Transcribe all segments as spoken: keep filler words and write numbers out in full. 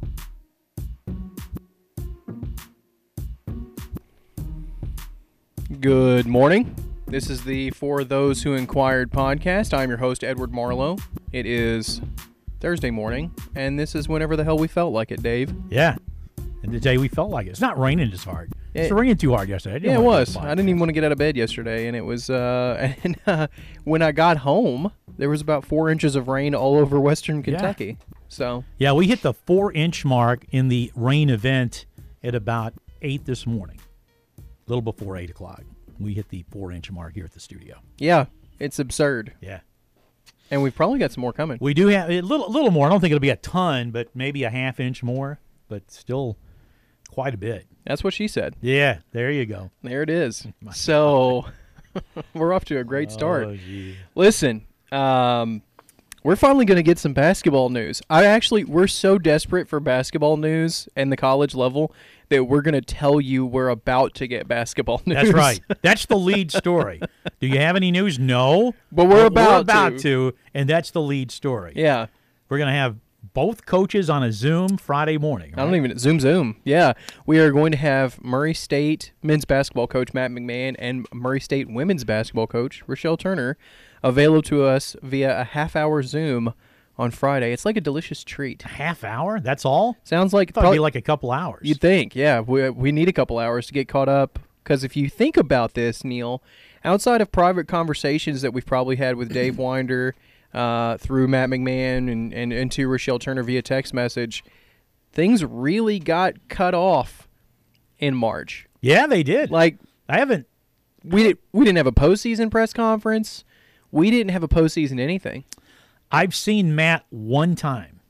Good morning. This is the For Those Who Inquired podcast. I'm your host, Edward Marlowe. It is Thursday morning, and this is whenever the hell we felt like it, Dave. Yeah, and the day we felt like it. It's not raining as hard. It, it's raining too hard yesterday. I didn't yeah, it want was. I didn't even want to get out of bed yesterday, and it was. Uh, and uh, when I got home, there was about four inches of rain all over western Kentucky. Yeah. So yeah, we hit the four-inch mark in the rain event at about eight this morning. A little before eight o'clock, we hit the four-inch mark here at the studio. Yeah, it's absurd. Yeah. And we've probably got some more coming. We do have a little, little more. I don't think it'll be a ton, but maybe a half inch more, but still quite a bit. That's what she said. Yeah, there you go. There it is. So we're off to a great start. Oh, gee. Listen, um, we're finally going to get some basketball news. I actually, we're so desperate for basketball news and the college level that we're going to tell you we're about to get basketball news. That's right. That's the lead story. Do you have any news? No. But we're about, we're about to. to, and that's the lead story. Yeah. We're going to have both coaches on a Zoom Friday morning. Right? I don't even, Zoom, Zoom. Yeah. We are going to have Murray State men's basketball coach Matt McMahon and Murray State women's basketball coach Rochelle Turner available to us via a half-hour Zoom on Friday. It's like a delicious treat. A half hour? That's all? Sounds like I thought it'd be like a couple hours. You'd think, yeah. We we need a couple hours to get caught up. Because if you think about this, Neil, outside of private conversations that we've probably had with Dave Winder, uh, through Matt McMahon and, and, and to Rochelle Turner via text message, things really got cut off in March. Yeah, they did. Like I haven't. We did. We didn't have a postseason press conference. We didn't have a postseason anything. I've seen Matt one time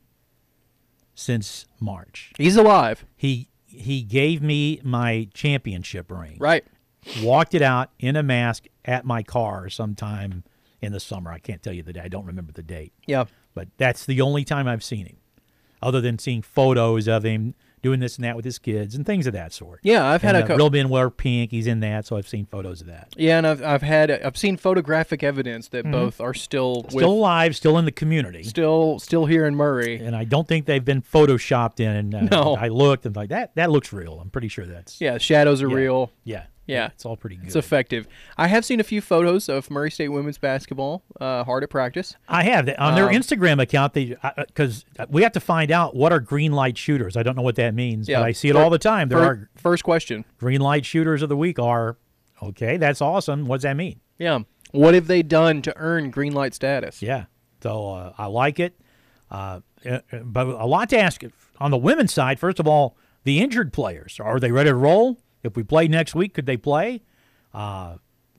since March. He's alive. He he gave me my championship ring. Right. Walked it out in a mask at my car sometime in the summer. I can't tell you the day. I don't remember the date. Yeah. But that's the only time I've seen him, other than seeing photos of him doing this and that with his kids and things of that sort. Yeah, I've had and, a co- uh, Real Ben wear pink. He's in that, so I've seen photos of that. Yeah, and I've I've had I've seen photographic evidence that mm-hmm. both are still still with, alive, still in the community, still still here in Murray. And I don't think they've been photoshopped in. And uh, no, I looked and like that that looks real. I'm pretty sure that's yeah. Shadows are yeah, real. Yeah. Yeah, it's all pretty good. It's effective. I have seen a few photos of Murray State women's basketball uh, hard at practice. I have. On their um, Instagram account, they because uh, we have to find out what are green light shooters. I don't know what that means, yeah, but I see it for, all the time. There for, are First question. Green light shooters of the week are, okay, that's awesome. What does that mean? Yeah. What have they done to earn green light status? Yeah. So uh, I like it. Uh, but a lot to ask. On the women's side, first of all, the injured players, are they ready to roll? If we play next week, could they play? Uh,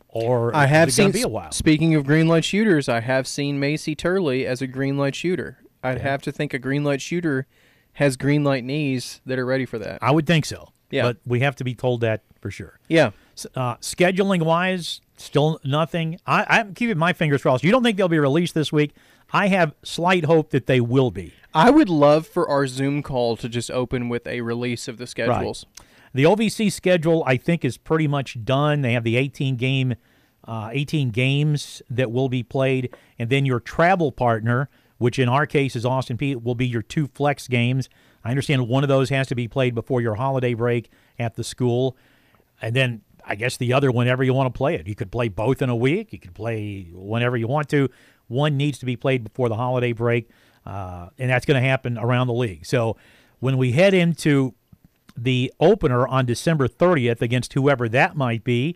or I have is it seen. Be a while? Speaking of green light shooters, I have seen Macy Turley as a green light shooter. I'd yeah. have to think a green light shooter has green light knees that are ready for that. I would think so. Yeah, but we have to be told that for sure. Yeah. Uh, scheduling wise, still nothing. I, I'm keeping my fingers crossed. You don't think they'll be released this week? I have slight hope that they will be. I would love for our Zoom call to just open with a release of the schedules. Right. The O V C schedule, I think, is pretty much done. They have the eighteen game, uh, eighteen games that will be played, and then your travel partner, which in our case is Austin Peay, will be your two flex games. I understand one of those has to be played before your holiday break at the school, and then I guess the other whenever you want to play it. You could play both in a week. You could play whenever you want to. One needs to be played before the holiday break, uh, and that's going to happen around the league. So when we head into the opener on December thirtieth against whoever that might be,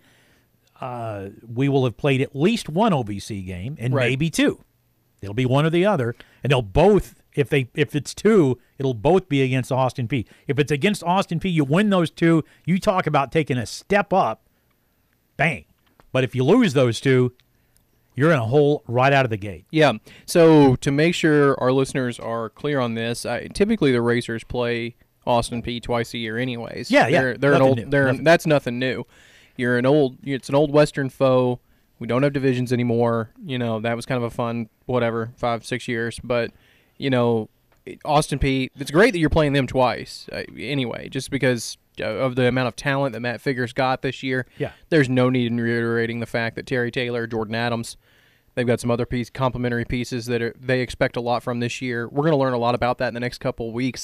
uh, we will have played at least one O V C game and right. maybe two. It'll be one or the other, and they'll both. If they if it's two, it'll both be against Austin Peay. If it's against Austin Peay, you win those two. You talk about taking a step up, bang. But if you lose those two, you're in a hole right out of the gate. Yeah. So to make sure our listeners are clear on this, I, typically the Racers play Austin Peay twice a year, anyways. Yeah, yeah. They're, they're an old. They're nothing. That's nothing new. You're an old. It's an old Western foe. We don't have divisions anymore. You know, that was kind of a fun whatever five six years. But you know, Austin Peay. It's great that you're playing them twice. Uh, anyway, just because of the amount of talent that Matt Figures got this year. Yeah. There's no need in reiterating the fact that Terry Taylor, Jordan Adams, they've got some other piece, complementary pieces that are, they expect a lot from this year. We're going to learn a lot about that in the next couple of weeks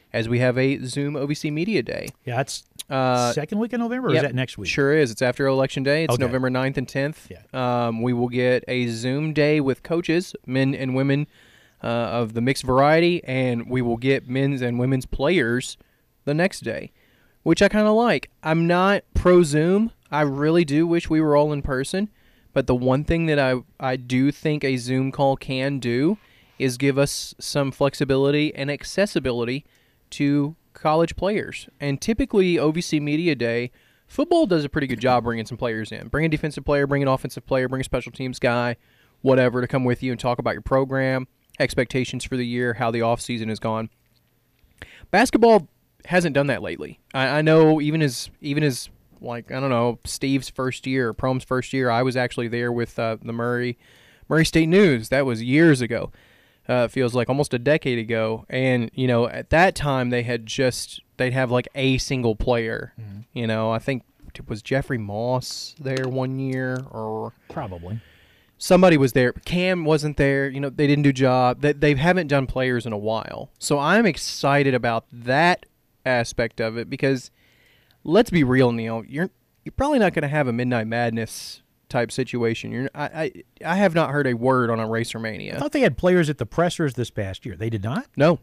as we have a Zoom O V C Media Day. Yeah, that's Uh, second week of November, or yep, is that next week? Sure is. It's after Election Day. It's Okay. November ninth and tenth. Yeah. Um, we will get a Zoom day with coaches, men and women uh, of the mixed variety, and we will get men's and women's players the next day, which I kind of like. I'm not pro Zoom. I really do wish we were all in person, but the one thing that I, I do think a Zoom call can do is give us some flexibility and accessibility to college players. And typically, O V C Media Day, football does a pretty good job bringing some players in. Bring a defensive player, bring an offensive player, bring a special teams guy, whatever, to come with you and talk about your program, expectations for the year, how the offseason has gone. Basketball hasn't done that lately. I, I know even as, even as, like, I don't know, Steve's first year, Prom's first year, I was actually there with uh, the Murray, Murray State News. That was years ago. Uh, it feels like almost a decade ago. And, you know, at that time they had just, they'd have like a single player. Mm-hmm. You know, I think, was Jeffrey Moss there one year or Probably. somebody was there. Cam wasn't there. You know, they didn't do job. They, they haven't done players in a while. So I'm excited about that aspect of it because let's be real, Neil. You're, you're probably not going to have a Midnight Madness type situation. You're, I, I I have not heard a word on a RacerMania. I thought they had players at the pressers this past year. They did not? No.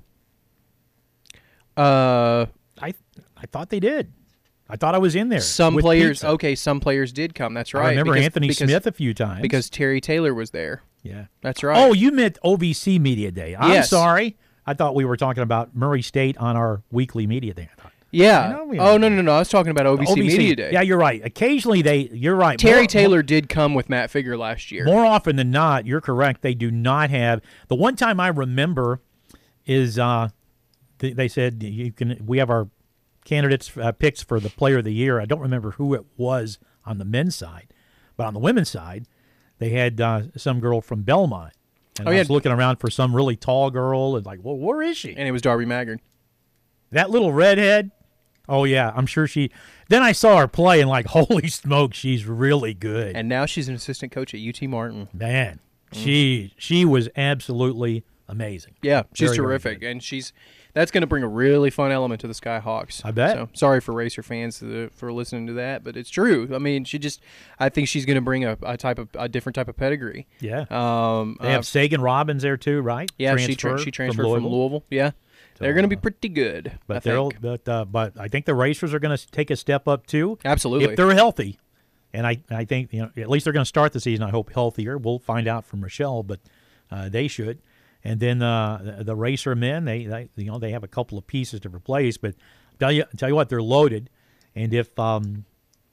Uh, I I thought they did. I thought I was in there. Some with players, pizza. okay, some players did come. That's right. I remember because, Anthony because, Smith a few times. because Terry Taylor was there. Yeah. That's right. Oh, you meant O V C Media Day. I'm Yes. sorry. I thought we were talking about Murray State on our weekly media day. I thought. yeah. I know we Oh are. no no no! I was talking about O V C, O V C Media Day. Yeah, you're right. Occasionally they. You're right. Terry More- Taylor did come with Matt Figure last year. More often than not, you're correct. They do not have. The one time I remember is uh, th- they said you can. We have our candidates uh, picks for the Player of the Year. I don't remember who it was on the men's side, but on the women's side, they had uh, some girl from Belmont. And Oh, I yeah. was looking around for some really tall girl, and like, well, where is she? And it was Darby Maggard. That little redhead. Oh yeah, I'm sure she. Then I saw her play, and like, holy smoke, she's really good. And now she's an assistant coach at U T Martin. Man, she she was absolutely amazing. Yeah, she's Very, very terrific, good. and she's that's going to bring a really fun element to the Skyhawks. I bet. So sorry for Racer fans to, for listening to that, but it's true. I mean, she just I think she's going to bring a, a type of a different type of pedigree. Yeah. Um, They uh, have Sagan Robbins there too, right? yeah, she Transfer tra- she transferred from Louisville. Yeah, they're going to be pretty good. I But they're think. but uh, but I think the Racers are going to take a step up too. Absolutely. If they're healthy. And I, I think you know at least they're going to start the season. I hope healthier. We'll find out from Rochelle, but uh, they should. And then uh, the, the Racer men, they, they you know they have a couple of pieces to replace. But tell you tell you what, they're loaded. And if um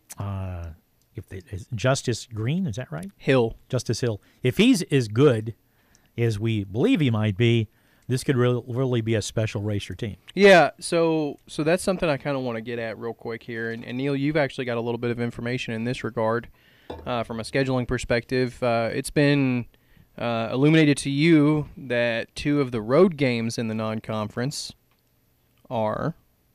uh if they, is Justice Green, is that right? Hill. Justice Hill. If he's as good as we believe he might be, this could really really be a special Racer team. Yeah, so so that's something I kind of want to get at real quick here. And, and Neil, you've actually got a little bit of information in this regard uh, from a scheduling perspective. Uh, it's been uh, illuminated to you that two of the road games in the non-conference are.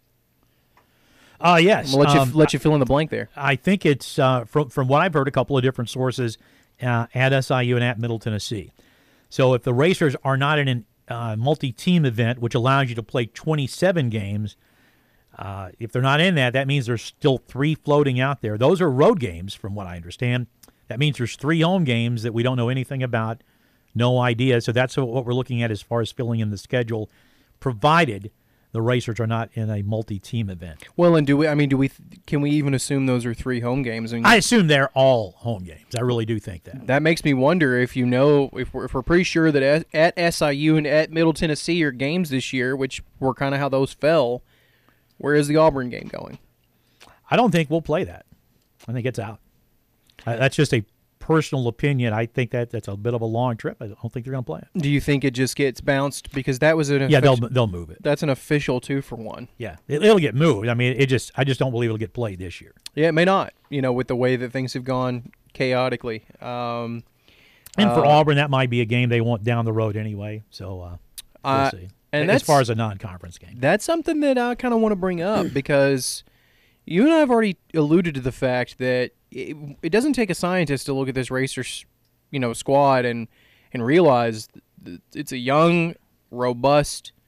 Uh, yes. I'm gonna let you Um, let you fill in the blank there. I think it's uh, from from what I've heard, a couple of different sources uh, at S I U and at Middle Tennessee. So if the Racers are not in a uh, multi-team event, which allows you to play twenty-seven games, uh, if they're not in that, that means there's still three floating out there. Those are road games, from what I understand. That means there's three home games that we don't know anything about, no idea. So that's what we're looking at as far as filling in the schedule, provided the Racers are not in a multi-team event. Well, and do we? I mean, do we? Can we even assume those are three home games? And I assume they're all home games. I really do think that. that makes me wonder if you know if we're, if we're pretty sure that at, at S I U and at Middle Tennessee are games this year, which were kind of how those fell. Where is the Auburn game going? I don't think we'll play that. I think it's out. Uh, that's just a personal opinion. I think that that's a bit of a long trip. I don't think they're going to play it. Do you think it just gets bounced because that was an Yeah, they'll offici- they'll move it. that's an official two for one. Yeah, it, it'll get moved. I mean, it just I just don't believe it'll get played this year. Yeah, it may not. You know, with the way that things have gone chaotically. Um, And for uh, Auburn, that might be a game they want down the road anyway. So uh, we'll Uh, see. and as that's- far as a non-conference game, That's something that I kind of want to bring up because you and I have already alluded to the fact that it, it doesn't take a scientist to look at this Racers, you know, squad and and realize that it's a young, robust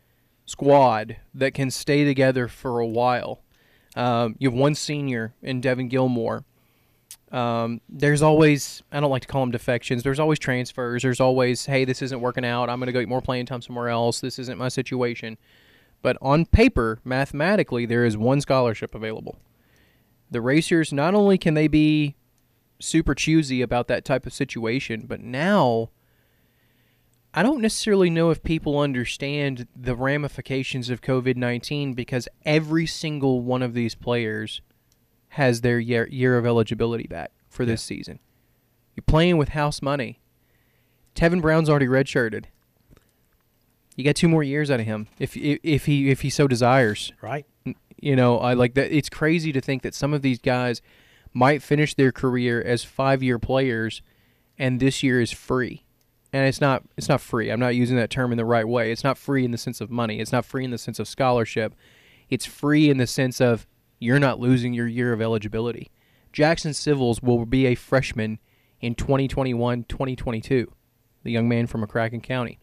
squad that can stay together for a while. Um, you have one senior in Devin Gilmore. Um, there's always, I don't like to call them defections, there's always transfers. There's always, hey, this isn't working out. I'm going to go get more playing time somewhere else. This isn't my situation. But on paper, mathematically, there is one scholarship available. The Racers, not only can they be super choosy about that type of situation, but now I don't necessarily know if people understand the ramifications of COVID nineteen, because every single one of these players has their year, year of eligibility back for this yeah. season. You're playing with house money. Tevin Brown's already redshirted. You got two more years out of him if if he if he so desires. Right. You know, I like that. It's crazy to think that some of these guys might finish their career as five-year players, and this year is free. And it's not it's not free. I'm not using that term in the right way. It's not free in the sense of money. It's not free in the sense of scholarship. It's free in the sense of you're not losing your year of eligibility. Jackson Civils will be a freshman in twenty twenty-one twenty twenty-two, the young man from McCracken County.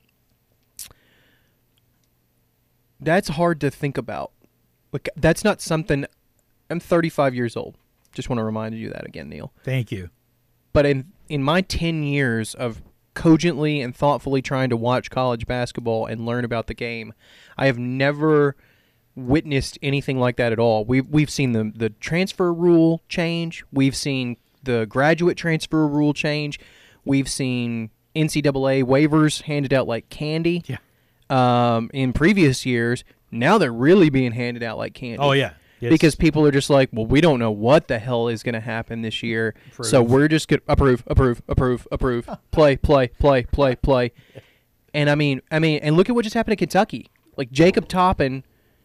That's hard to think about. Like, that's not something. I'm thirty-five years old. Just want to remind you that again, Neil. Thank you. But in in my ten years of cogently and thoughtfully trying to watch college basketball and learn about the game, I have never witnessed anything like that at all. We've, we've seen the, the transfer rule change. We've seen the graduate transfer rule change. We've seen N C double A waivers handed out like candy. Yeah. Um, in previous years, now they're really being handed out like candy. Oh, yeah. Yes. Because people are just like, well, we don't know what the hell is going to happen this year, approve. So we're just going to approve, approve, approve, approve, play, play, play, play, play. And, I mean, I mean, and look at what just happened to Kentucky. Like, Jacob Toppin,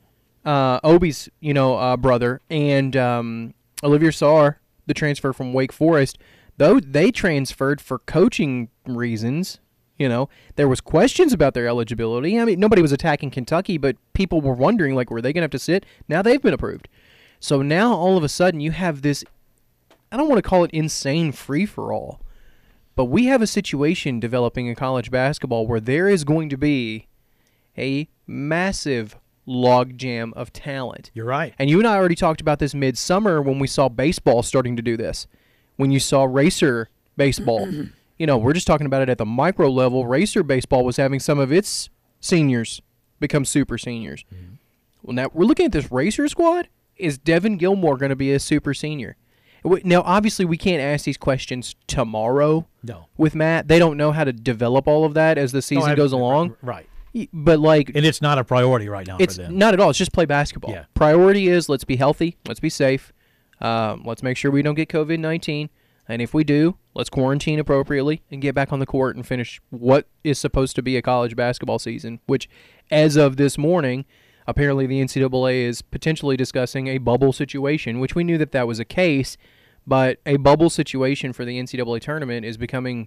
uh, Obi's, you know, uh, brother, and um, Olivier Sarr, the transfer from Wake Forest, though they transferred for coaching reasons. You know, there was questions about their eligibility. I mean, nobody was attacking Kentucky, but people were wondering, like, were they going to have to sit? Now they've been approved. So now all of a sudden you have this, I don't want to call it insane free-for-all, but we have a situation developing in college basketball where there is going to be a massive logjam of talent. You're right. And you and I already talked about this midsummer when we saw baseball starting to do this, when you saw Racer baseball. You know, we're just talking about it at the micro level. Racer baseball was having some of its seniors become super seniors. Mm-hmm. Well, now we're looking at this Racer squad. Is Devin Gilmore going to be a super senior? Now, obviously, we can't ask these questions tomorrow no. with Matt. They don't know how to develop all of that as the season no, goes along. Right. But, like... And it's not a priority right now it's for them. Not at all. It's just play basketball. Yeah. Priority is let's be healthy. Let's be safe. Um, let's make sure we don't get COVID nineteen. And if we do, let's quarantine appropriately and get back on the court and finish what is supposed to be a college basketball season, which, as of this morning, apparently the N C double A is potentially discussing a bubble situation, which we knew that that was a case, but a bubble situation for the N C double A tournament is becoming,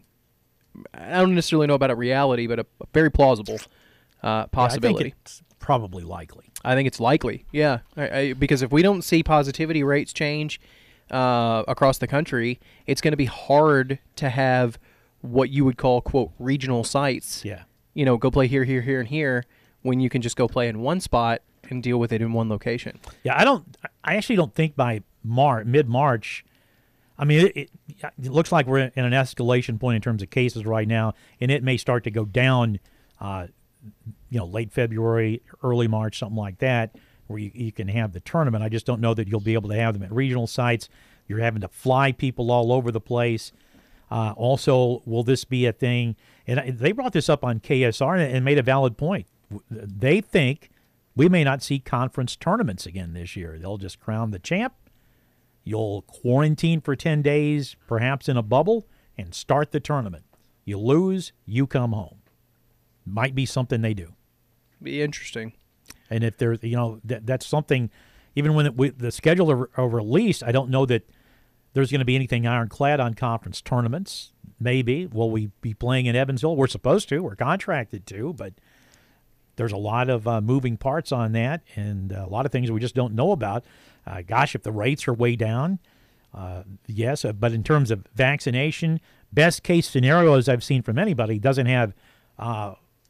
I don't necessarily know about a reality, but a, a very plausible uh, possibility. Yeah, I think it's probably likely. I think it's likely, yeah, I, I, because if we don't see positivity rates change Uh, across the country, it's going to be hard to have what you would call, quote, regional sites. Yeah. You know, go play here, here, here, and here, when you can just go play in one spot and deal with it in one location. Yeah, I don't. I actually don't think by Mar- mid-March. I mean, it, it, it looks like we're in an escalation point in terms of cases right now, and it may start to go down. Uh, you know, late February, early March, something like that, where you, you can have the tournament. I just don't know that you'll be able to have them at regional sites. You're having to fly people all over the place. Uh, also, will this be a thing? And they brought this up on K S R and made a valid point. They think we may not see conference tournaments again this year. They'll just crown the champ. You'll quarantine for ten days, perhaps in a bubble, and start the tournament. You lose, you come home. Might be something they do. Be interesting. And if there's, you know, that, that's something, even when it, we, the schedule are, are released, I don't know that there's going to be anything ironclad on conference tournaments. Maybe. Will we be playing in Evansville? We're supposed to. We're contracted to, but there's a lot of uh, moving parts on that and a lot of things we just don't know about. Uh, gosh, if the rates are way down, uh, yes. Uh, but in terms of vaccination, best case scenario, as I've seen from anybody, doesn't have uh,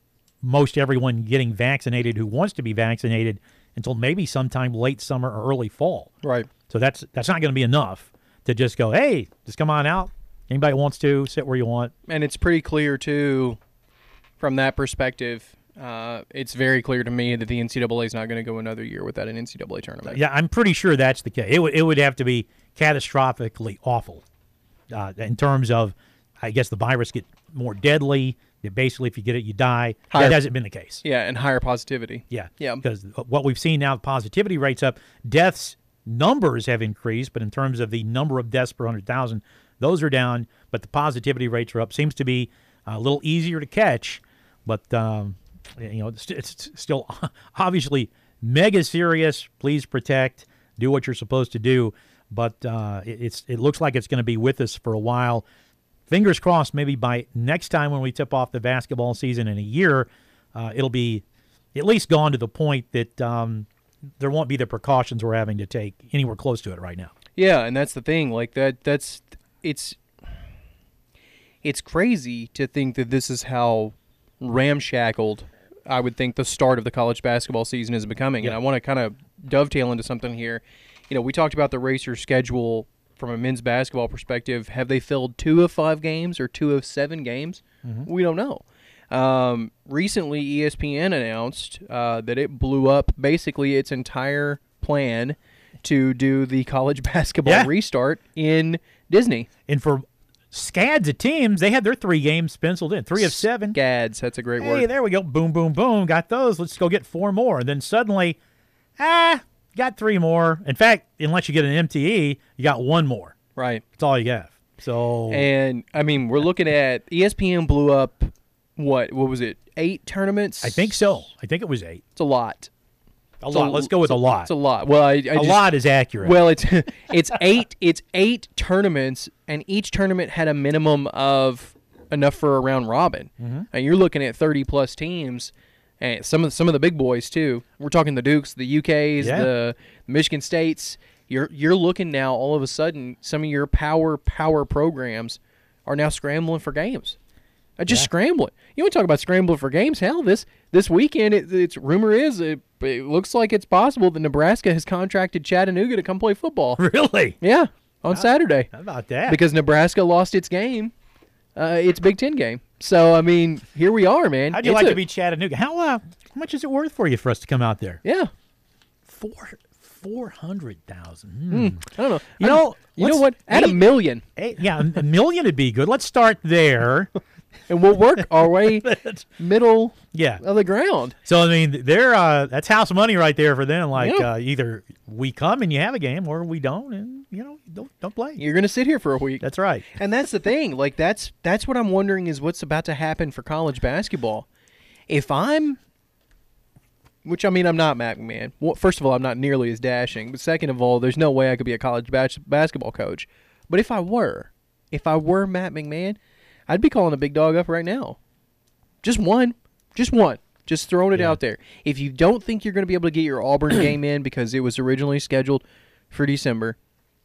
most everyone getting vaccinated who wants to be vaccinated until maybe sometime late summer or early fall. Right. So that's that's not going to be enough to just go, hey, just come on out. Anybody wants to, sit where you want. And it's pretty clear, too, from that perspective, uh, it's very clear to me that the N C double A is not going to go another year without an N C double A tournament. Yeah, I'm pretty sure that's the case. It would, it would have to be catastrophically awful uh, in terms of, I guess, the virus get more deadly. That basically, if you get it, you die. Higher, that hasn't been the case. Yeah, and higher positivity. Yeah. Yeah. Because what we've seen now, the positivity rates up, deaths numbers have increased, but in terms of the number of deaths per one hundred thousand, those are down, but the positivity rates are up. Seems to be a little easier to catch, but um, you know, it's, it's still obviously mega serious. Please protect, do what you're supposed to do, but uh, it, it's it looks like it's going to be with us for a while. Fingers crossed, maybe by next time when we tip off the basketball season in a year, uh, it'll be at least gone to the point that um, there won't be the precautions we're having to take anywhere close to it right now. Yeah, and that's the thing. Like that, that's it's it's crazy to think that this is how ramshackled I would think the start of the college basketball season is becoming. Yeah. And I want to kind of dovetail into something here. You know, we talked about the Racers' schedule from a men's basketball perspective. Have they filled two of five games or two of seven games? Mm-hmm. We don't know. Um, recently, E S P N announced uh, that it blew up basically its entire plan to do the college basketball yeah. restart in Disney. And for scads of teams, they had their three games penciled in, three of seven. Scads, that's a great hey, word. Hey, there we go. Boom, boom, boom. Got those. Let's go get four more. And then suddenly, ah, got three more. In fact, unless you get an M T E, you got one more. Right. That's all you have. So, and I mean, we're looking at E S P N blew up. What? What was it? Eight tournaments? I think so. I think it was eight. It's a lot. A lot. Let's go with a lot. It's a lot. Well, I, I a just, lot is accurate. Well, it's it's eight. It's eight tournaments, and each tournament had a minimum of enough for a round robin. Mm-hmm. And you're looking at thirty plus teams, and some of some of the big boys too. We're talking the Dukes, the U Ks, yeah. the Michigan States. You're you're looking now. All of a sudden, some of your power power programs are now scrambling for games. Uh, just yeah. scrambling. You want to talk about scrambling for games? Hell, this this weekend, it, it's rumor is it, it looks like it's possible that Nebraska has contracted Chattanooga to come play football. Really? Yeah, on how, Saturday. How about that? Because Nebraska lost its game, uh, its Big Ten game. So I mean, here we are, man. How'd you it's like a, to be Chattanooga? How uh, how much is it worth for you for us to come out there? Yeah, four four hundred thousand. Hmm. I don't know. You know, you know what? Add eight, a million. Eight, yeah, a million would be good. Let's start there. And we'll work our way middle yeah. of the ground. So, I mean, they're, uh, that's house money right there for them. Like, yeah. uh, either we come and you have a game or we don't and, you know, don't don't play. You're going to sit here for a week. That's right. And that's the thing. Like, that's that's what I'm wondering is what's about to happen for college basketball. If I'm, which, I mean, I'm not Matt McMahon. Well, first of all, I'm not nearly as dashing. But second of all, there's no way I could be a college bas- basketball coach. But if I were, if I were Matt McMahon, I'd be calling a big dog up right now. Just one. Just one. Just throwing it yeah. out there. If you don't think you're going to be able to get your Auburn game in because it was originally scheduled for December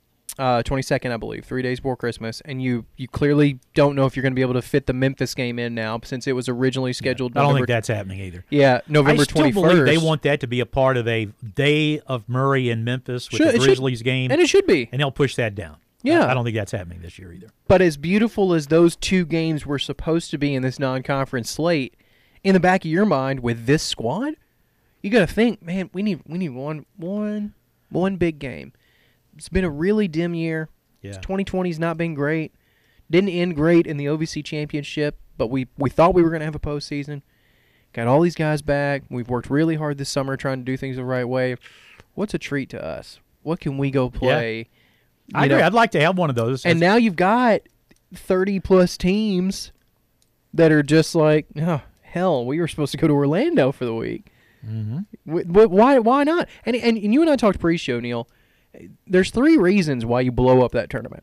uh, twenty-second, I believe, three days before Christmas, and you, you clearly don't know if you're going to be able to fit the Memphis game in now since it was originally scheduled yeah. I don't November think that's happening either. Yeah, November I still twenty-first. believe they want that to be a part of a day of Murray and Memphis with Should- the it should- Grizzlies game. And it should be. And they'll push that down. Yeah. I, I don't think that's happening this year either. But as beautiful as those two games were supposed to be in this non-conference slate, in the back of your mind with this squad, you got to think, man, we need we need one one one big game. It's been a really dim year. Yeah. twenty twenty's not been great. Didn't end great in the O V C championship, but we we thought we were going to have a postseason. Got all these guys back. We've worked really hard this summer trying to do things the right way. What's a treat to us? What can we go play? Yeah. I agree. know? I'd like to have one of those. And now you've got thirty plus teams that are just like, oh, hell, we were supposed to go to Orlando for the week. Mm-hmm. Why? Why not? And, and and you and I talked pre-show, Neil. There's three reasons why you blow up that tournament.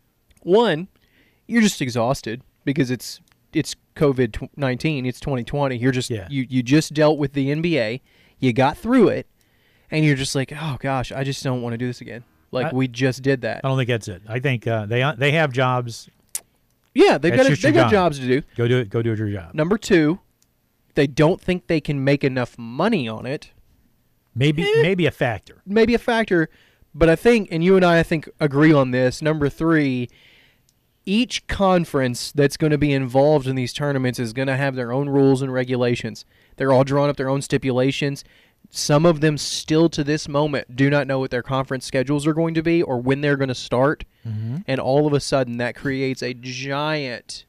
One, you're just exhausted because it's it's COVID nineteen. It's twenty twenty. You're just yeah. you you just dealt with the N B A. You got through it, and you're just like, oh gosh, I just don't want to do this again. Like, I, we just did that. I don't think that's it. I think uh, they they have jobs. Yeah, they've That's got a, just your they've got job. jobs to do. Go do it. Go do your job. Number two, They don't think they can make enough money on it. Maybe Eh. maybe a factor. Maybe a factor, but I think, and you and I, I think, agree on this. Number three, each conference that's going to be involved in these tournaments is going to have their own rules and regulations. They're all drawing up their own stipulations. Some of them still to this moment do not know what their conference schedules are going to be or when they're going to start. Mm-hmm. And all of a sudden that creates a giant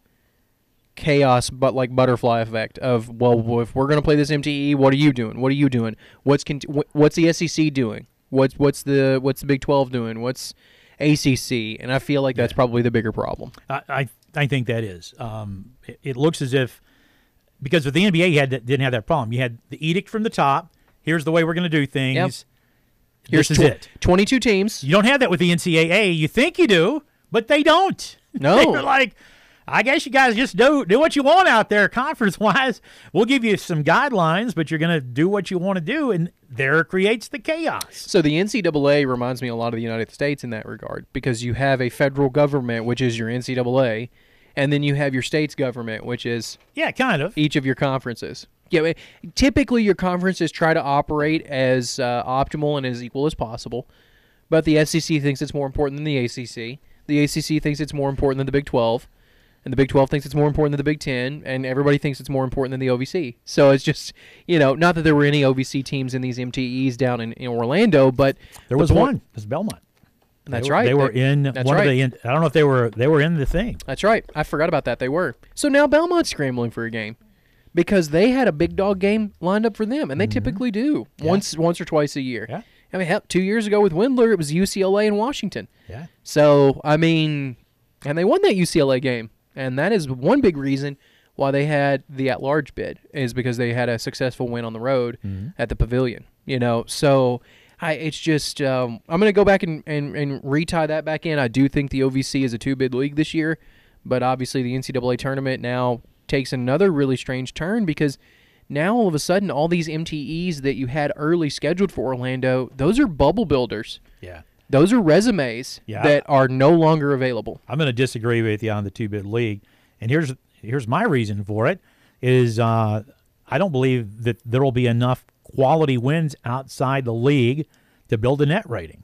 chaos, but like butterfly effect of, well, if we're going to play this M T E, what are you doing? What are you doing? What's con- what's the S E C doing? What's what's the what's the Big twelve doing? What's A C C? And I feel like that's Yeah. probably the bigger problem. I I, I think that is. Um, it, it looks as if because with the N B A, you had that, didn't have that problem. You had the edict from the top. Here's the way we're going to do things. Yep. This Here's is tw- it. twenty-two teams. You don't have that with the N C double A. You think you do, but they don't. No. They're like, I guess you guys just do do what you want out there, conference wise. We'll give you some guidelines, but you're going to do what you want to do, and there creates the chaos. So the N C double A reminds me a lot of the United States in that regard, because you have a federal government, which is your N C double A, and then you have your state's government, which is Yeah, kind of. each of your conferences. Yeah, I- typically your conferences try to operate as uh, optimal and as equal as possible, but the S E C thinks it's more important than the A C C. The A C C thinks it's more important than the Big twelve, and the Big twelve thinks it's more important than the Big ten, and everybody thinks it's more important than the O V C. So it's just, you know, not that there were any O V C teams in these M T Es down in, in Orlando, but There the was point- one. It was Belmont. That's They were- right. They were They- in that's one right. of the. In, I don't know if they were. They were in the thing. That's right. I forgot about that. They were. So now Belmont's scrambling for a game because they had a big dog game lined up for them, and they typically do Mm-hmm. Yeah. once once or twice a year. Yeah. I mean, hell, two years ago with Windler, it was U C L A and Washington. Yeah. So, I mean, and they won that U C L A game, and that is one big reason why they had the at-large bid, is because they had a successful win on the road Mm-hmm. at the Pavilion. You know, so I it's just um, I'm going to go back and, and, and retie that back in. I do think the O V C is a two-bid league this year, but obviously the N C double A tournament now takes another really strange turn, because now all of a sudden all these M T Es that you had early scheduled for Orlando, those are bubble builders. Yeah. Those are resumes Yeah. that are no longer available. I'm going to disagree with you on the two-bid league, and here's here's my reason for it: is uh, I don't believe that there will be enough quality wins outside the league to build a net rating.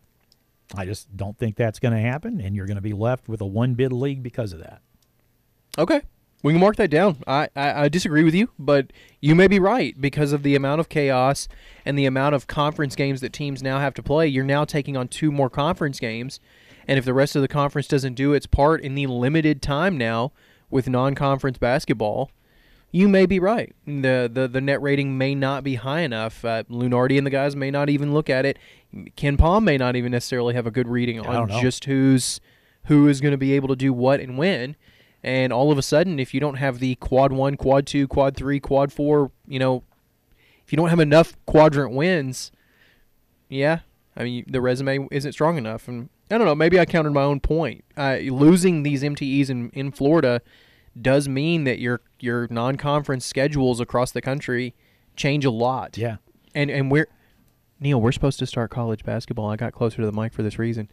I just don't think that's going to happen, and you're going to be left with a one-bid league because of that. Okay. We can mark that down. I, I, I disagree with you, but you may be right because of the amount of chaos and the amount of conference games that teams now have to play. You're now taking on two more conference games, and if the rest of the conference doesn't do its part in the limited time now with non-conference basketball, you may be right. The the, the net rating may not be high enough. Uh, Lunardi and the guys may not even look at it. Ken Palm may not even necessarily have a good reading I don't on know. just who's who is going to be able to do what and when. And all of a sudden, if you don't have the quad one, quad two, quad three, quad four, you know, if you don't have enough quadrant wins, yeah, I mean, the resume isn't strong enough. And I don't know, maybe I countered my own point. Uh, losing these M T Es in, in Florida does mean that your your non-conference schedules across the country change a lot. Yeah. And and we're, Neil, we're supposed to start college basketball. I got closer to the mic for this reason.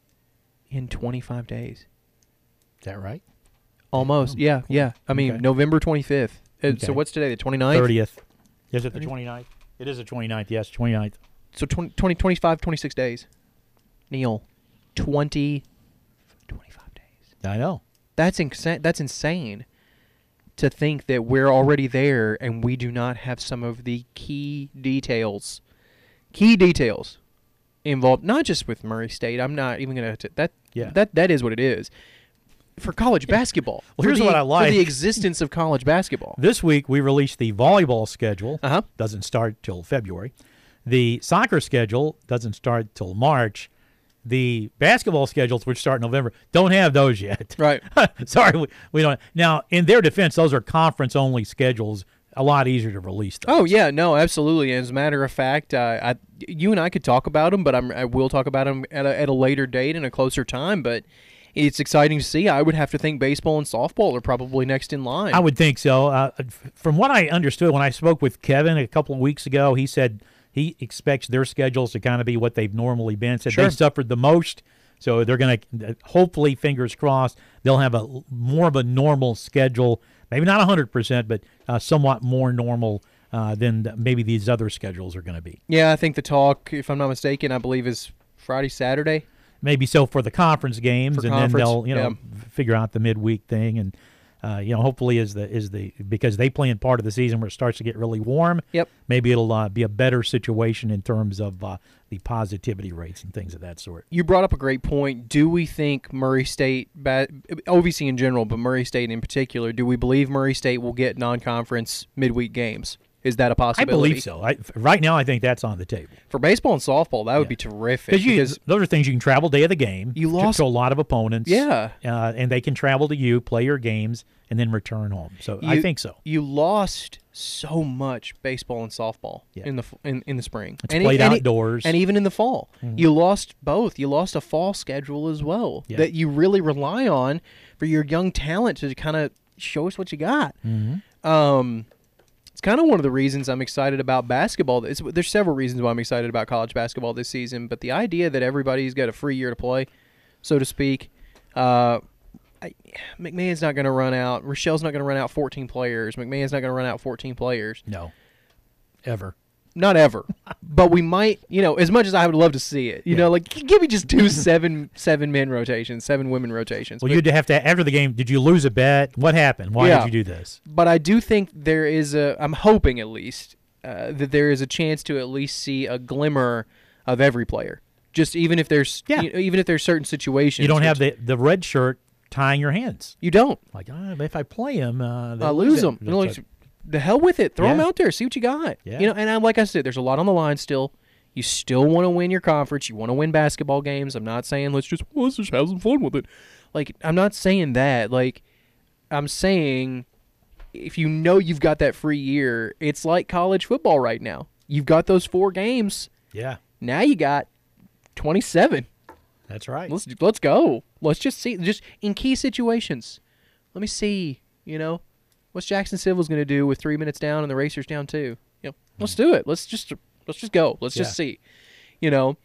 In twenty-five days. Is that right? Almost, yeah, yeah. I mean, Okay. November twenty-fifth. Uh, Okay. So what's today, the twenty-ninth? thirtieth. Is it the thirtieth? twenty-ninth? It is the twenty-ninth, yes, twenty-ninth. So twenty, twenty, twenty-five, twenty-six days. Neil, twenty, twenty-five days. I know. That's insane. That's insane to think that we're already there and we do not have some of the key details, key details involved. Not just with Murray State. I'm not even gonna t- that. Yeah. That that is what it is for college basketball. Well, For here's the- what I like. for the existence of college basketball. This week we released the volleyball schedule. Uh huh. Doesn't start till February. The soccer schedule doesn't start till March. The basketball schedules, which start in November, don't have those yet. Right. Sorry, we, we don't. Now, in their defense, those are conference-only schedules. A lot easier to release those. Oh yeah, no, absolutely. As a matter of fact, uh, I, you and I could talk about them, but I'm, I will talk about them at a, at a later date and a closer time. But it's exciting to see. I would have to think baseball and softball are probably next in line. I would think so. Uh, f- from what I understood when I spoke with Kevin a couple of weeks ago, he said he expects their schedules to kind of be what they've normally been. Said Sure. they suffered the most, So they're going to, hopefully, fingers crossed, they'll have a more of a normal schedule. Maybe not one hundred percent, but uh, somewhat more normal uh, than the, maybe these other schedules are going to be. Yeah, I think the talk, if I'm not mistaken, I believe is Friday, Saturday. Maybe so for the conference games, For and conference, then they'll you know yeah. figure out the midweek thing, and uh, you know hopefully is the is the because they play in part of the season where it starts to get really warm. Yep. Maybe it'll uh, be a better situation in terms of uh, the positivity rates and things of that sort. You brought up a great point. Do we think Murray State, O V C in general, but Murray State in particular, do we believe Murray State will get non-conference midweek games? Is that a I possibility? believe so. I, right now, I think that's on the table. For baseball and softball, that would Yeah. be terrific. You, because those are things you can travel day of the game. You to- lost- to a lot of opponents. Yeah. uh, and they can travel to you, play your games, and then return home. So I You- think so. you lost so much baseball and softball Yeah. in the f- in, in the spring. It's and played and outdoors. and even in the fall. Mhm. You lost both. You lost a fall schedule as well Yeah. that you really rely on for your young talent to kind of show us what you got. Mhm. Um, it's kind of one of the reasons I'm excited about basketball. It's, there's several reasons why I'm excited about college basketball this season, but the idea that everybody's got a free year to play, so to speak, uh, I, McMahon's not going to run out. Rochelle's not going to run out fourteen players. McMahon's not going to run out fourteen players. No. Ever. Not ever, but we might. You know, as much as I would love to see it, you Yeah. know, like give me just two seven seven men rotations, seven women rotations. Well, But- you'd have to, after the game, did you lose a bet? What happened? Why Yeah. did you do this? But I do think there is a. I'm hoping at least uh, that there is a chance to at least see a glimmer of every player. Just even if there's, Yeah. you know, even if there's certain situations, You don't have which- the, the red shirt tying your hands. You don't. Like, ah, if I play him, uh, I they'll lose it. them. You know, It's like, the hell with it. Throw them Yeah. out there. See what you got. Yeah. You know, and I, like I said, there's a lot on the line still. You still want to win your conference. You want to win basketball games. I'm not saying let's just well, let's just have some fun with it. Like I'm not saying that. Like I'm saying if you know you've got that free year, it's like college football right now. You've got those four games. yeah, Now you got twenty-seven. that's right. Let's let's go. Let's just see just in key situations. Let me see, you know, what's Jackson Civil's going to do with three minutes down and the Racers down two. You know, let's do it. Let's just let's just go. Let's just Yeah. see. You know,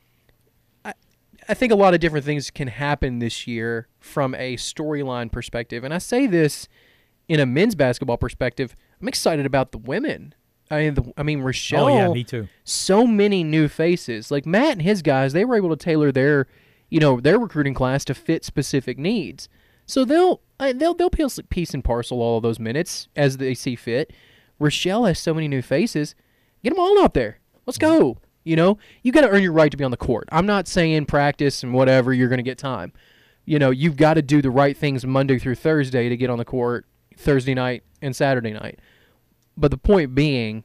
I I think a lot of different things can happen this year from a storyline perspective, and I say this in a men's basketball perspective. I'm excited about the women. I mean, the, I mean Rochelle. Oh, yeah, me too. So many new faces. Like Matt and his guys, they were able to tailor their, you know, their recruiting class to fit specific needs. So they'll uh, they'll they'll piece, piece and parcel all of those minutes as they see fit. Rochelle has so many new faces. Get them all out there. Let's go. You know, you got to earn your right to be on the court. I'm not saying practice and whatever you're going to get time. You know, you've got to do the right things Monday through Thursday to get on the court Thursday night and Saturday night. But the point being,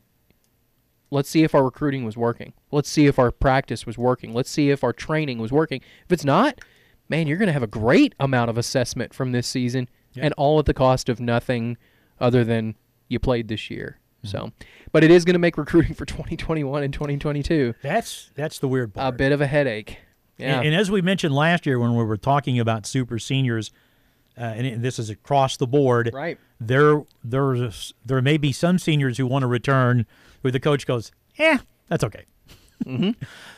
let's see if our recruiting was working. Let's see if our practice was working. Let's see if our training was working. If it's not, man, you're going to have a great amount of assessment from this season, Yeah. and all at the cost of nothing other than you played this year. So, but it is going to make recruiting for twenty twenty-one and twenty twenty-two That's that's the weird part. a bit of a headache. Yeah. And, and as we mentioned last year when we were talking about super seniors, uh, and it- this is across the board, Right. there there's there may be some seniors who want to return where the coach goes, "Eh, that's okay." Mm-hmm.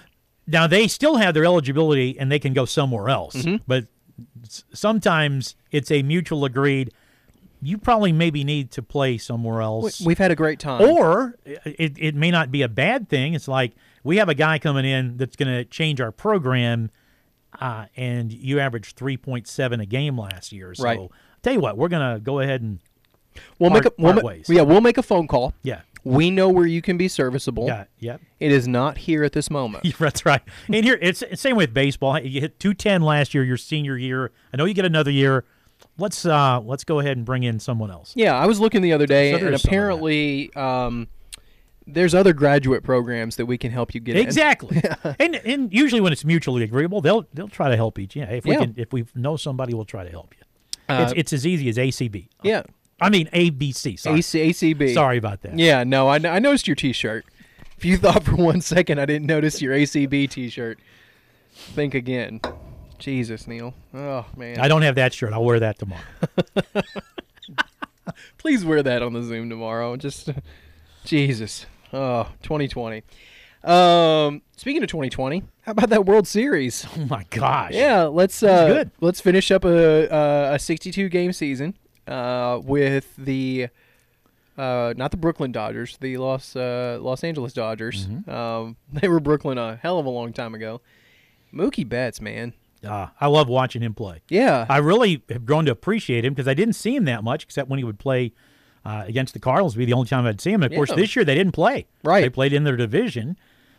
Now they still have their eligibility and they can go somewhere else, Mhm. but s- sometimes it's a mutual agreed. You probably maybe need to play somewhere else. We've had a great time. Or it, it may not be a bad thing. It's like we have a guy coming in that's going to change our program, uh, and you averaged three point seven a game last year. So Right. tell you what, we're going to go ahead and we'll part- make a we'll part ma- ways. yeah, we'll make a phone call. yeah, We know where you can be serviceable. yeah, yeah. It is not here at this moment. That's right. And here it's it's same with baseball. You hit two ten last year, your senior year. I know you get another year. Let's uh let's go ahead and bring in someone else. Yeah, I was looking the other day, So and there's some of that. apparently um, there's other graduate programs that we can help you get in. Exactly. and and usually when it's mutually agreeable, they'll they'll try to help each. Yeah, if we Yeah. can if we know somebody, we'll try to help you. Uh, it's it's as easy as A C B. Yeah, I mean A B C. Sorry. A C, A C B. Sorry about that. Yeah, no, I, I noticed your T-shirt. If you thought for one second I didn't notice your A C B T-shirt, think again. Jesus, Neil. Oh, man. I don't have that shirt. I'll wear that tomorrow. Please wear that on the Zoom tomorrow. Just, Jesus. Oh, twenty twenty. Um, speaking of twenty twenty, how about that World Series? Oh my gosh. Yeah, let's That was uh, good. let's finish up a a, a sixty-two game season uh, with the uh, not the Brooklyn Dodgers, the Los uh, Los Angeles Dodgers. Mm-hmm. Um, they were Brooklyn a hell of a long time ago. Mookie Betts, man. Uh, I love watching him play. Yeah, I really have grown to appreciate him because I didn't see him that much except when he would play uh, against the Cardinals. Would be the only time I'd see him. And of course, Yeah. this year they didn't play. Right. They played in their division,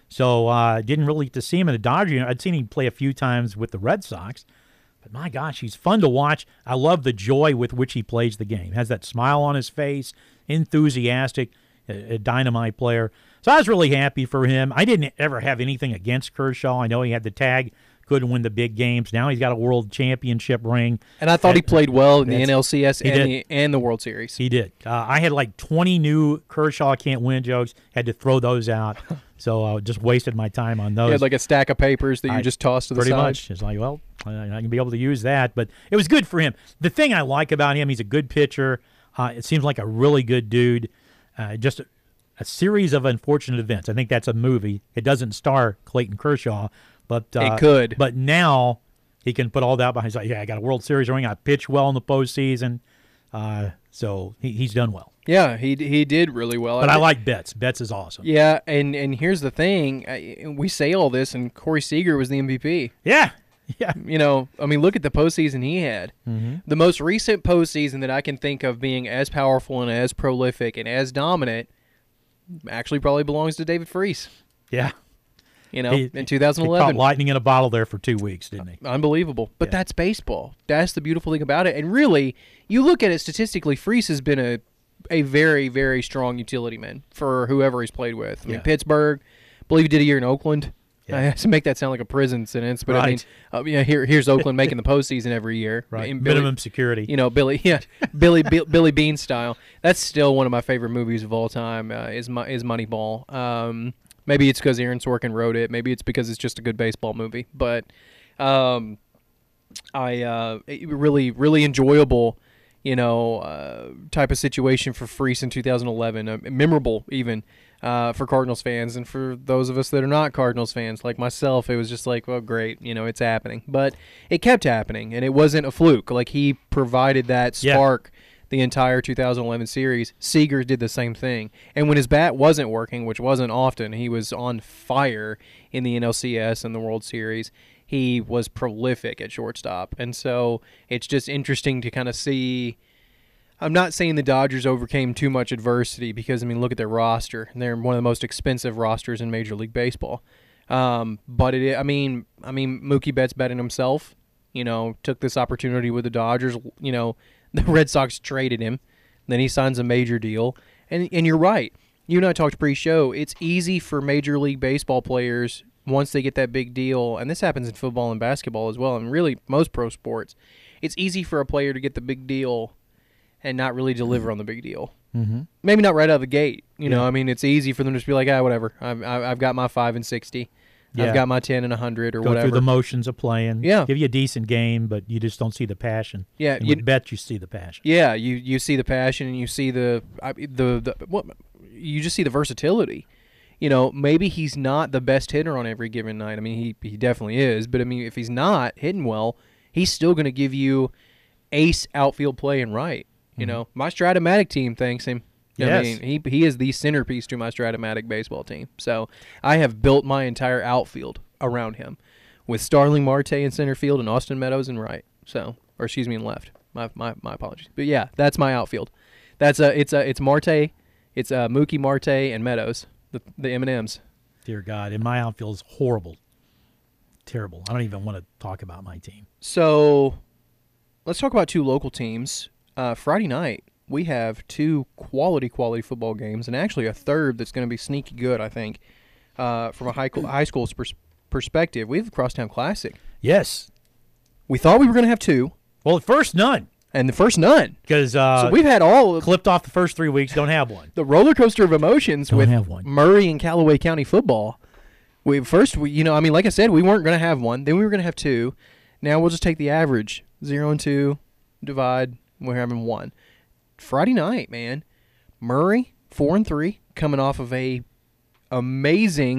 so uh, didn't really get to see him in the Dodgers. I'd seen him play a few times with the Red Sox, but my gosh, he's fun to watch. I love the joy with which he plays the game. Has that smile on his face, enthusiastic, a, a dynamite player. So I was really happy for him. I didn't ever have anything against Kershaw. I know he had the tag. Couldn't win the big games. Now he's got a world championship ring. and I thought he played well in the That's- N L C S he and did. the and the World Series. He did. Uh, I had like twenty new Kershaw can't win jokes. Had to throw those out. So I uh, just wasted my time on those. He had like a stack of papers that you I- just tossed to the Pretty side. much. It's like, well, I, I can be able to use that. But it was good for him. The thing I like about him, he's a good pitcher. Uh, it seems like a really good dude. Uh, just a, a series of unfortunate events. I think that's a movie. It doesn't star Clayton Kershaw. But uh, It could. But now he can put all that behind. He's like, yeah, I got a World Series ring. I pitched well in the postseason. Uh, so he, he's done well. Yeah, he he did really well. But I did- like Betts. Betts is awesome. Yeah, and and here's the thing: I, we say all this, and Corey Seager was the M V P. Yeah. Yeah. You know, I mean, look at the postseason he had. Mm-hmm. The most recent postseason that I can think of being as powerful and as prolific and as dominant actually probably belongs to David Freese. Yeah. You know, He- in He two caught thousand eleven. lightning in a bottle there for two weeks, didn't he? Unbelievable. But Yeah. that's baseball. That's the beautiful thing about it. And really, you look at it statistically, Freese has been a a very, very strong utility man for whoever he's played with. I mean, Yeah. Pittsburgh, I believe he did a year in Oakland. Yeah. I have to make that sound like a prison sentence, but I mean, Right. uh, yeah, here, here's Oakland making the postseason every year. Right. And Billy- Minimum security. You know, Billy, yeah, Billy, Bill, Billy Bean style. That's still one of my favorite movies of all time. Uh, is Mo- is Moneyball. Um, maybe it's because Aaron Sorkin wrote it. Maybe it's because it's just a good baseball movie. But um, I uh, it really, really enjoyable. You know, uh, type of situation for Freese in two thousand eleven. Uh, memorable even. Uh, for Cardinals fans and for those of us that are not Cardinals fans, like myself, it was just like, well, great, you know, it's happening. But it kept happening, and it wasn't a fluke. Like, he provided that Yeah. spark the entire two thousand eleven series. Seager did the same thing. And when his bat wasn't working, which wasn't often, he was on fire in the N L C S and the World Series. He was prolific at shortstop. And so it's just interesting to kind of see. I'm not saying the Dodgers overcame too much adversity because, I mean, look at their roster. They're one of the most expensive rosters in Major League Baseball. Um, but, it, I mean, I mean, Mookie Betts betting himself, you know, took this opportunity with the Dodgers. You know, the Red Sox traded him. Then he signs a major deal. And, and you're right. You and I talked pre-show. It's easy for Major League Baseball players, once they get that big deal, and this happens in football and basketball as well, and really most pro sports, it's easy for a player to get the big deal and not really deliver on the big deal. Mm-hmm. Maybe not right out of the gate. You know, Yeah. I mean, it's easy for them to just be like, ah, whatever. I've, I've got my five and sixty. Yeah. I've got my ten and a hundred or Go whatever. through the motions of playing. Yeah. Give you a decent game, but you just don't see the passion. Yeah, And you- with Betts, you see the passion. Yeah, you, you see the passion and you see the I, the the what you just see the versatility. You know, maybe he's not the best hitter on every given night. I mean, he he definitely is, but I mean, if he's not hitting well, he's still going to give you ace outfield play and right. You Mm-hmm. know, my Stratomatic team thanks him. I Yes. mean, he he is the centerpiece to my Stratomatic baseball team. So I have built my entire outfield around him, with Starling Marte in center field and Austin Meadows in right. So, or excuse me, in left. My my my apologies. But yeah, that's my outfield. That's a it's a it's Marte, it's a Mookie Marte and Meadows, the the M and M's. Dear God, and my outfield is horrible. Terrible. I don't even want to talk about my team. So, let's talk about two local teams. Uh, Friday night, we have two quality, quality football games, and actually a third that's going to be sneaky good, I think, uh, from a high, high school's pers- perspective. We have the Crosstown Classic. Yes. We thought we were going to have two, Well, at first, none. and the first none. Because uh, So we've had all of clipped off the first three weeks, don't have one. the roller coaster of emotions Don't with have one. Murray and Callaway County football. We first, we, you know, I mean, like I said, we weren't going to have one. Then we were going to have two. Now we'll just take the average, zero and two, divide. We're having one. Friday night, man, Murray four and three, coming off of a amazing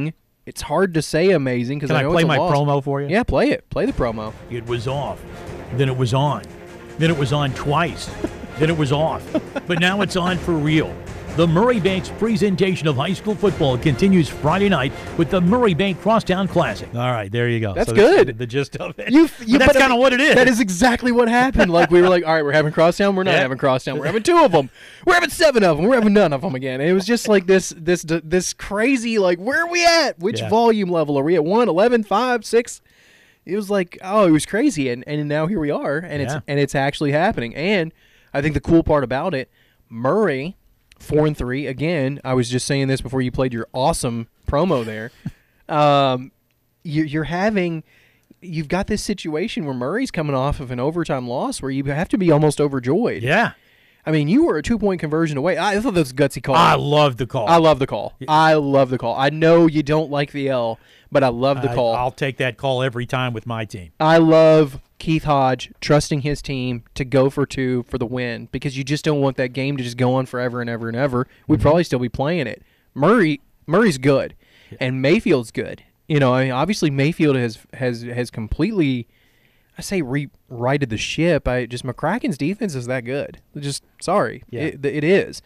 It's hard to say amazing because Can I I know play it's a my loss. promo for you? Yeah, play it. Play the promo. It was off. Then it was on. Then it was on twice. Then it was off. But now it's on for real. The Murray Banks presentation of high school football continues Friday night with the Murray Bank Crosstown Classic. All right, there you go. That's so good. The, the gist of it. You, you, But that's but I kind of mean, what it is. That is exactly what happened. Like, we were like, all right, we're having Crosstown. We're not Yeah. having Crosstown. We're having two of them. We're having seven of them. We're having none of them again. And it was just like this this this crazy, like, where are we at? Which Yeah. volume level are we at? one, eleven, five, six? It was like, oh, it was crazy. And, and now here we are, and Yeah. it's and it's actually happening. And I think the cool part about it, Murray, four and three. Again, I was just saying this before you played your awesome promo there. um, you, you're having, you've got this situation where Murray's coming off of an overtime loss where you have to be almost overjoyed. Yeah. I mean, you were a two-point conversion away. I thought that was a gutsy call. I love the call. I love the call. I love the call. I know you don't like the L, but I love the I- call. I'll take that call every time with my team. I love Keith Hodge trusting his team to go for two for the win because you just don't want that game to just go on forever and ever and ever. We'd Mm-hmm. probably still be playing it. Murray Murray's good, and Mayfield's good. You know, I mean, obviously Mayfield has has has completely, I say, rewrited the ship. I just McCracken's defense is that good. Just sorry, Yeah. it, it is.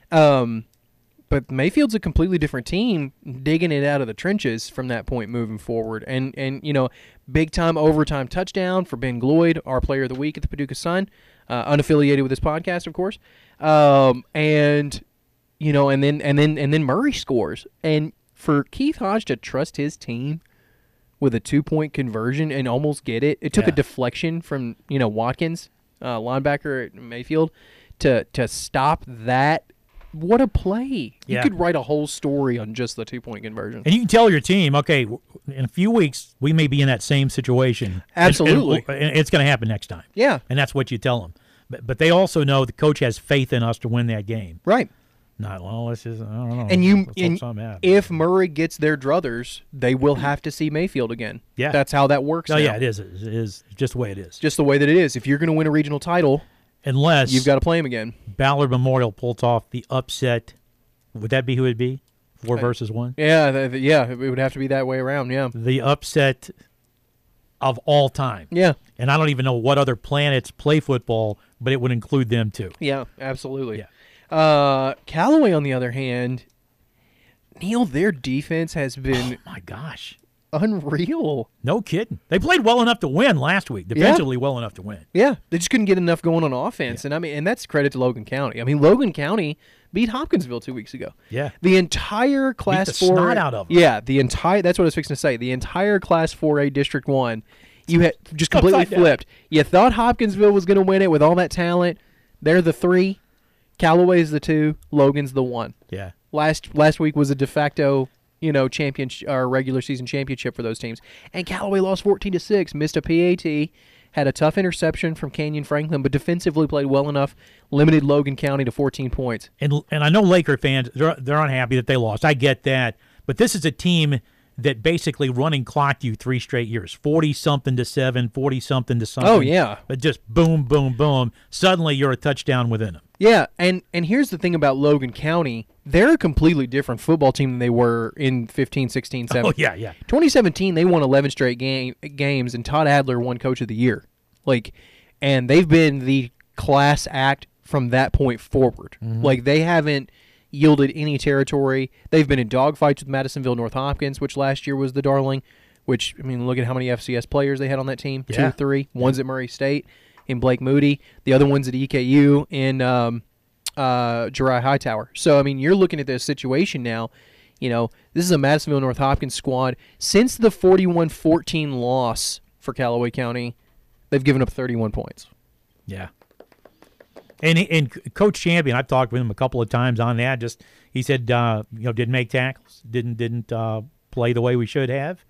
Um, but Mayfield's a completely different team, digging it out of the trenches from that point moving forward. And and you know, big time overtime touchdown for Ben Gloyd, our player of the week at the Paducah Sun, uh, unaffiliated with this podcast, of course. Um, and you know, and then and then and then Murray scores, and for Keith Hodge to trust his team with a two-point conversion and almost get it, it took Yeah. a deflection from you know Watkins, uh, linebacker at Mayfield, to to stop that. What a play! You Yeah. could write a whole story on just the two-point conversion. And you can tell your team, okay, w- in a few weeks, we may be in that same situation. Absolutely. And, and it's going to happen next time. Yeah, And that's what you tell them. But, but they also know the coach has faith in us to win that game. right. Not, well, let's just, I don't know. And you, Let's hope and something happens. if Murray gets their druthers, they will have to see Mayfield again. Yeah. That's how that works. Oh, now. yeah, it is. It is just the way it is. Just the way that it is. If you're going to win a regional title, Unless you've got to play him again. Ballard Memorial pulls off the upset. Would that be who it would be? Four versus one? Yeah, th- th- yeah, it would have to be that way around. Yeah, The upset of all time. yeah, And I don't even know what other planets play football, but it would include them too. yeah, absolutely. Yeah. Uh, Callaway, on the other hand, Neil, their defense has been My gosh. unreal. No kidding. They played well enough to win last week, defensively well enough to win. Yeah, they just couldn't get enough going on offense, and I mean, and that's credit to Logan County. I mean, Logan County beat Hopkinsville two weeks ago. Yeah. The entire Class the Four, snot out of 'em. yeah, the entire. That's what I was fixing to say. The entire Class Four A District One, you had just completely Upside down. flipped. You thought Hopkinsville was going to win it with all that talent. They're the three. Callaway's the two. Logan's the one. Yeah. Last last week was a de facto, you know, champion or regular season championship for those teams. And Callaway lost fourteen to six, missed a P A T, had a tough interception from Canyon Franklin, but defensively played well enough, limited Logan County to fourteen points. And and I know Laker fans, they're they're unhappy that they lost. I get that. But this is a team that basically running clocked you three straight years. forty something to seven, forty something to something. Oh, yeah. But just boom, boom, boom. Suddenly you're a touchdown within them. Yeah, and and here's the thing about Logan County. They're a completely different football team than they were in fifteen, sixteen, seventeen. Oh, yeah, yeah. twenty seventeen, they won eleven straight game, games, and Todd Adler won Coach of the Year. Like, and they've been the class act from that point forward. Like, they haven't yielded any territory. They've been in dogfights with Madisonville North Hopkins, which last year was the darling. Which, I mean, look at how many F C S players they had on that team. Yeah. Two, three. One's at Murray State in Blake Moody. The other one's at E K U in um, uh, Jeriah Hightower. So, I mean, you're looking at this situation now. You know, this is a Madisonville North Hopkins squad. Since the forty-one fourteen loss for Callaway County, they've given up thirty-one points. Yeah. And and Coach Champion, I've talked with him a couple of times on that. Just he said, uh, you know, didn't make tackles, didn't didn't uh, play the way we should have,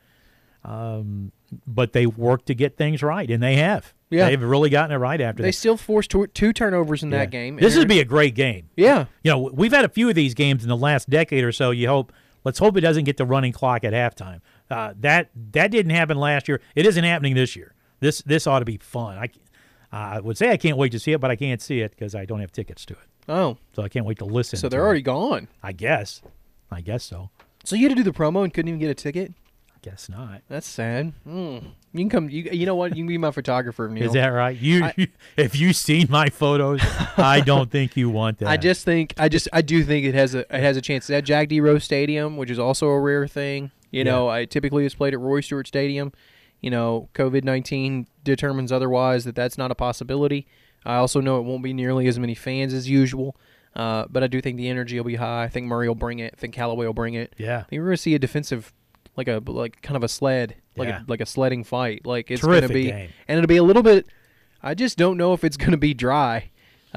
um, but they worked to get things right, and they have. Yeah. They've really gotten it right after They that. still forced two, two turnovers in Yeah. that game. This And would be a great game. yeah, You know, we've had a few of these games in the last decade or so. You hope, let's hope it doesn't get the running clock at halftime. Uh, that that didn't happen last year. It isn't happening this year. This this ought to be fun. I, I would say I can't wait to see it, but I can't see it because I don't have tickets to it. Oh, So I can't wait to listen. so to they're it. already gone. I guess. I guess so. So you had to do the promo and couldn't even get a ticket? Guess not. That's sad. Mm. You can come. You, you know what? You can be my photographer, Neil. Is that right? You, I, if you've seen my photos, I don't think you want that. I just think I just I do think it has a it has a chance. It's at Jack D. Rose Stadium, which is also a rare thing. You Yeah. know, I typically it's played at Roy Stewart Stadium. You know, COVID nineteen determines otherwise that that's not a possibility. I also know it won't be nearly as many fans as usual, uh, but I do think the energy will be high. I think Murray will bring it. I think Callaway will bring it. Yeah. I think we're gonna see a defensive. Like a like kind of a sled, like Yeah. a, like a sledding fight. Like it's Terrific gonna be, game. and it'll be a little bit. I just don't know if it's gonna be dry.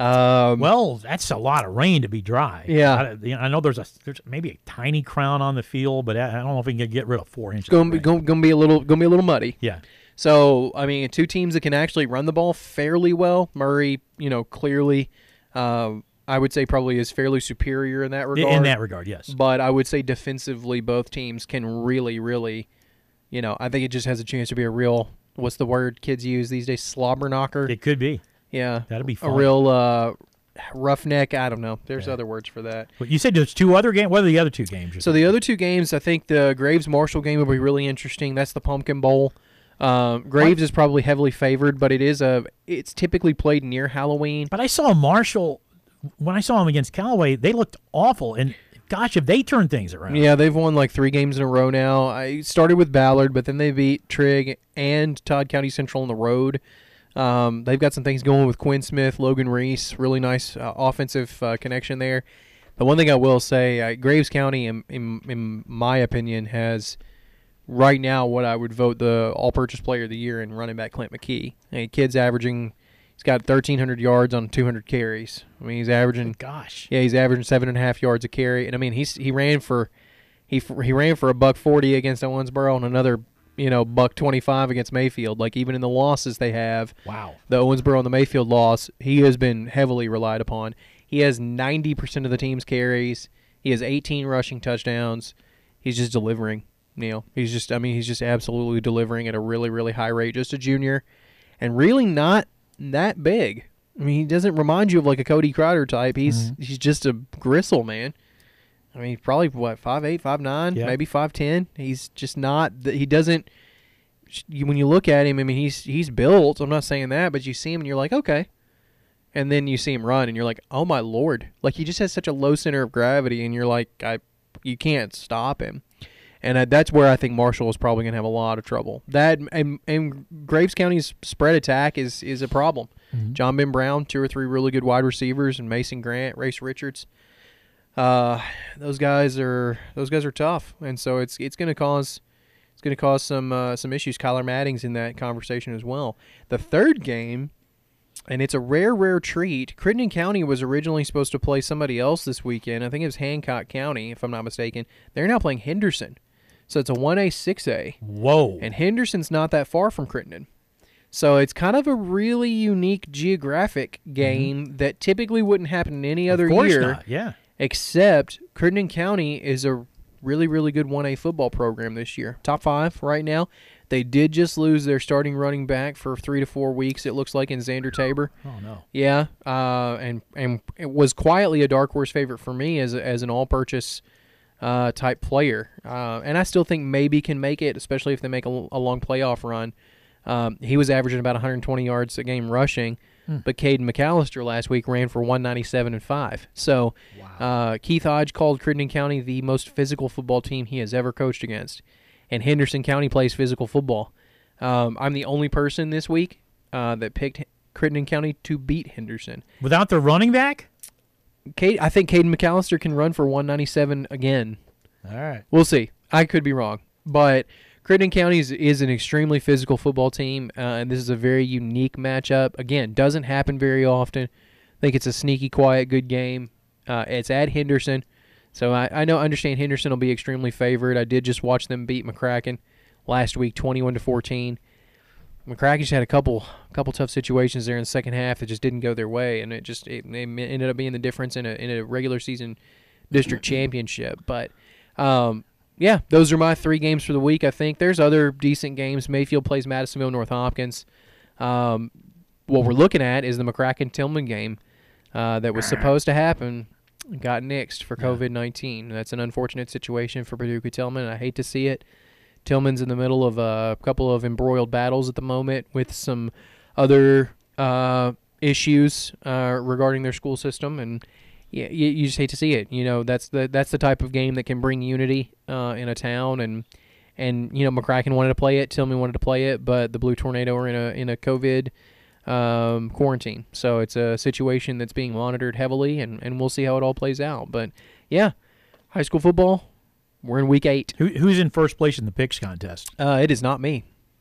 Um, Well, that's a lot of rain to be dry. Yeah. I, you know, I know there's a there's maybe a tiny crown on the field, but I I don't know if we can get rid of four inches. it's gonna of be rain. gonna, gonna be a little gonna be a little muddy. Yeah. So I mean, two teams that can actually run the ball fairly well. Murray, you know, clearly, um, I would say probably is fairly superior in that regard. In that regard, yes. But I would say defensively, both teams can really, really, you know, I think it just has a chance to be a real. What's the word kids use these days? Slobber knocker. It could be. Yeah, That'd be fun. a real uh, roughneck. I don't know. There's Yeah. other words for that. But you said there's two other games. What are the other two games? you're So the thinking? other two games, I think the Graves Marshall game will be really interesting. That's the Pumpkin Bowl. Um, Graves is probably heavily favored, but it is a. It's typically played near Halloween. But I saw Marshall when I saw him against Callaway. They looked awful, and gosh, if they turn things around. Yeah, they've won like three games in a row now. I started with Ballard, but then they beat Trigg and Todd County Central on the road. Um, they've got some things going with Quinn Smith, Logan Reese. Really nice uh, offensive uh, connection there. The one thing I will say, uh, Graves County, in, in, in my opinion, has right now what I would vote the all-purchase player of the year in running back Clint McKee. A kid's averaging, he's got thirteen hundred yards on two hundred carries. I mean, he's averaging, Gosh. yeah, he's averaging seven and a half yards a carry. And I mean, he's he ran for, he he ran for a buck forty against Owensboro and another, you know, buck twenty-five against Mayfield. Like even in the losses they have, Wow. the Owensboro and the Mayfield loss, he has been heavily relied upon. He has ninety percent of the team's carries. He has eighteen rushing touchdowns. He's just delivering, Neil. He's just, I mean, he's just absolutely delivering at a really, really high rate. Just a junior and really not that big. I mean, he doesn't remind you of like a Cody Crowder type. He's Mm-hmm. he's just a gristle, man. I mean, probably, what, five eight, five nine, Yeah. maybe five ten. He's just not, he doesn't, you, when you look at him, I mean, he's he's built. I'm not saying that, but you see him and you're like, okay. And then you see him run and you're like, oh my Lord. Like he just has such a low center of gravity and you're like, I, you can't stop him. And uh, that's where I think Marshall is probably going to have a lot of trouble. That and, and Graves County's spread attack is is a problem. Mhm. John Ben Brown, two or three really good wide receivers, and Mason Grant, Race Richards. Uh, those guys are those guys are tough, and so it's it's going to cause it's going to cause some uh, some issues. Kyler Madding's in that conversation as well. The third game, and it's a rare rare treat. Crittenden County was originally supposed to play somebody else this weekend. I think it was Hancock County, if I'm not mistaken. They're now playing Henderson, so it's a one A six A. Whoa. And Henderson's not that far from Crittenden. So it's kind of a really unique geographic game mm-hmm. that typically wouldn't happen in any other of course year. Not. Yeah. Except Crittenden County is a really, really good one A football program this year. Top five right now. They did just lose their starting running back for three to four weeks, it looks like, in Xander Tabor. Oh, no. Yeah, uh, and and it was quietly a dark horse favorite for me as, a, as an all-purchase uh, type player. Uh, and I still think maybe can make it, especially if they make a, a long playoff run. Um, he was averaging about one hundred twenty yards a game rushing, hmm. but Caden McAllister last week ran for one ninety-seven and five. So wow. uh, Keith Hodge called Crittenden County the most physical football team he has ever coached against. And Henderson County plays physical football. Um, I'm the only person this week uh, that picked Crittenden County to beat Henderson. Without the running back? Kate, I think Caden McAllister can run for one ninety-seven again. All right. We'll see. I could be wrong. But Crittenden County is, is an extremely physical football team, uh, and this is a very unique matchup. Again, doesn't happen very often. I think it's a sneaky, quiet, good game. Uh, it's at Henderson. So I, I know, understand Henderson will be extremely favored. I did just watch them beat McCracken last week, twenty-one to fourteen. McCracken just had a couple, couple tough situations there in the second half that just didn't go their way, and it just it, it ended up being the difference in a in a regular season district championship. But um, yeah, those are my three games for the week. I think there's other decent games. Mayfield plays Madisonville North Hopkins. Um, what we're looking at is the McCracken Tillman game uh, that was supposed to happen. got nixed for Yeah. COVID nineteen. That's an unfortunate situation for Paducah Tillman. I hate to see it. Tillman's in the middle of a couple of embroiled battles at the moment with some other uh, issues uh, regarding their school system, and yeah, you, you just hate to see it. You know, that's the that's the type of game that can bring unity uh, in a town, and and you know, McCracken wanted to play it, Tillman wanted to play it, but the Blue Tornado are in a in a COVID um, quarantine, so it's a situation that's being monitored heavily, and, and we'll see how it all plays out. But yeah, high school football, we're in week eight. Who, who's in first place in the picks contest? Uh, it is not me.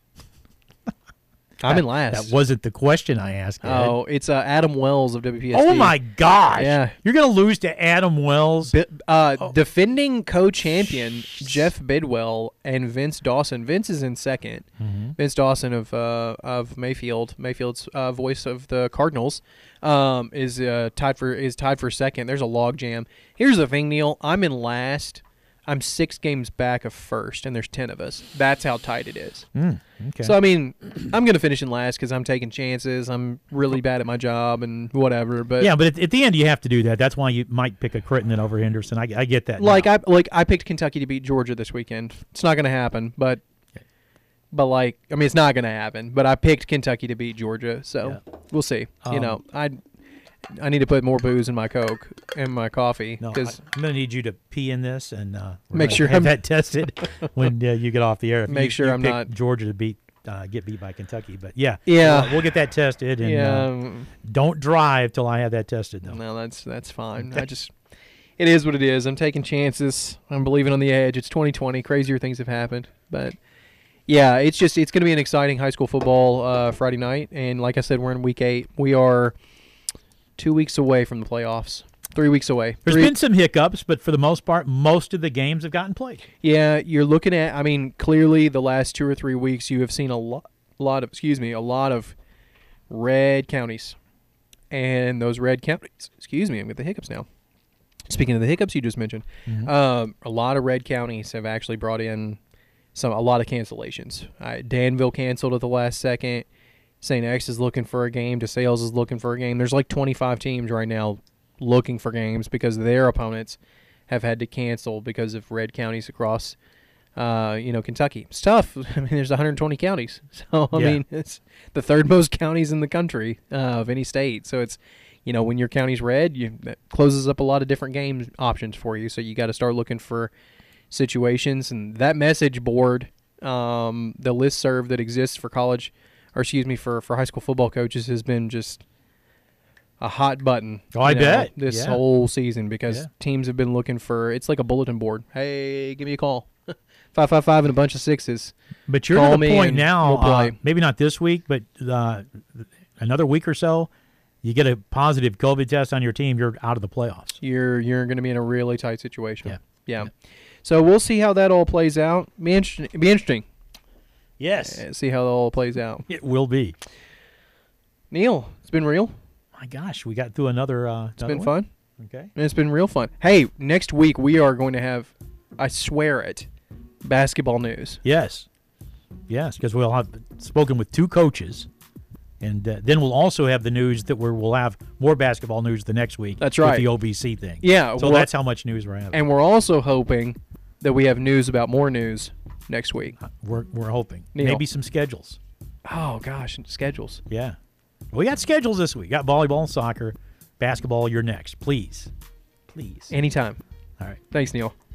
I'm in last. That wasn't the question I asked. Ed. Oh, it's uh, Adam Wells of W P S D. Oh my gosh! Yeah. You're gonna lose to Adam Wells. Bi- uh, Oh. Defending co-champion Jeff Bidwell and Vince Dawson. Vince is in second. Mm-hmm. Vince Dawson of uh, of Mayfield, Mayfield's uh, voice of the Cardinals, um, is uh, tied for is tied for second. There's a log jam. Here's the thing, Neil. I'm in last. I'm six games back of first, and there's ten of us. That's how tight it is. Mm, okay. So I mean, I'm gonna finish in last because I'm taking chances. I'm really bad at my job and whatever. But yeah, but at, at the end you have to do that. That's why you might pick a Crittenden over Henderson. I, I get that. like now. I like I picked Kentucky to beat Georgia this weekend. It's not gonna happen, but but like I mean, it's not gonna happen. But I picked Kentucky to beat Georgia, so Yeah. we'll see. you Um, know, I I need to put more booze in my Coke and my coffee No, I, because I'm going to need you to pee in this and uh, we're Make gonna sure have I'm- that tested when uh, you get off the air. If Make you, sure you I'm pick not- Georgia to beat uh, get beat by Kentucky. But yeah, Yeah. we'll, we'll get that tested. And yeah. uh, um, don't drive till I have that tested though. No, that's that's fine. I just it is what it is. I'm taking chances. I'm believing on the edge. It's twenty twenty. Crazier things have happened, but yeah, it's just it's going to be an exciting high school football uh, Friday night, and like I said, we're in week eight. We are two weeks away from the playoffs. Three weeks away. There's Three- been some hiccups, but for the most part, most of the games have gotten played. Yeah, you're looking at. I mean, clearly the last two or three weeks, you have seen a lot, lot of. Excuse me, a lot of red counties, and those red counties. Excuse me, I'm with the hiccups now. Speaking of the hiccups you just mentioned, Mhm. um, a lot of red counties have actually brought in some a lot of cancellations. Uh, Danville canceled at the last second. Saint X is looking for a game. DeSales is looking for a game. There's like twenty-five teams right now looking for games because their opponents have had to cancel because of red counties across, uh, you know, Kentucky. It's tough. I mean, there's one hundred twenty counties, so I Yeah. mean, it's the third most counties in the country uh, of any state. So it's, you know, when your county's red, you that closes up a lot of different game options for you. So you got to start looking for situations, and that message board, um, the listserv that exists for college, or excuse me, for for high school football coaches has been just a hot button. Oh, I you know, bet. this Yeah. whole season because Yeah. teams have been looking for. It's like a bulletin board. Hey, give me a call. Five five five and a bunch of sixes. But you're Call to the me point and now, we'll play. uh, maybe not this week, but uh, another week or so, you get a positive COVID test on your team, you're out of the playoffs. You're you're going to be in a really tight situation. Yeah. yeah. Yeah. So we'll see how that all plays out. Be interesting. Be interesting. Yes, Uh, See how that all plays out. it will be. Neil, it's been real. My gosh, we got through another. Uh, It's been fun. Okay. And it's been real fun. Hey, next week we are going to have, I swear it, basketball news. Yes, yes, because we'll have spoken with two coaches, and uh, then we'll also have the news that we're, we'll have more basketball news the next week. That's with right. the O V C thing. Yeah. So well, that's how much news we're having. and we're also hoping that we have news about more news next week. We're we're hoping Neil. maybe some schedules. Oh gosh, and schedules. Yeah, we got schedules this week. Got volleyball, soccer, basketball. You're next, please, please. Anytime. All right. Thanks, Neil.